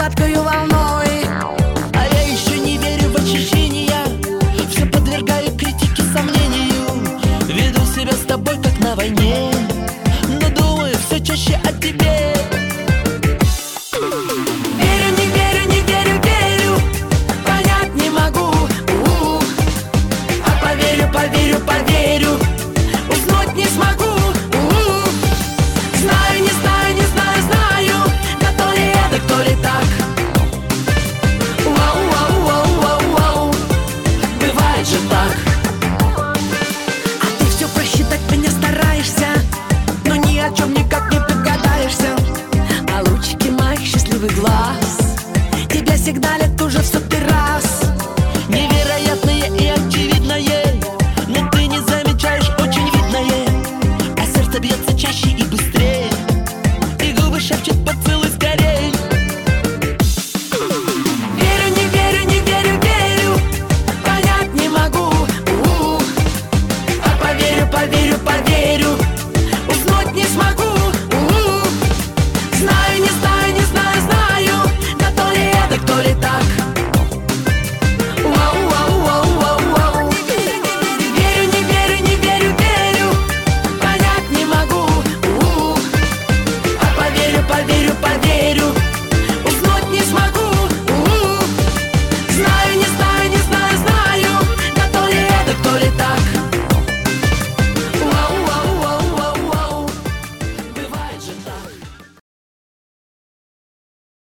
сладкою волной. А я еще не верю в ощущения, все подвергаю критике, сомнению. Веду себя с тобой как на войне, но думаю все чаще о тебе. Верю, не верю, не верю, верю, понять не могу. А поверю, поверю, поверю, уснуть не смогу. Знаю, не знаю, не знаю, знаю, да то ли это, то ли так. Вау, вау, вау, вау, вау, бывает же так. А ты все просчитать меня стараешься, но ни о чем никак не догадаешься. А лучики моих счастливых глаз тебя сигналят уже в 100-й раз. Невероятное и очевидное, но ты не замечаешь очень видное. А сердце бьется чаще и быстрее, и губы шепчут поцелуй скорей. Верю, не верю, не верю, верю, понять не могу. А поверю, поверю, поверю,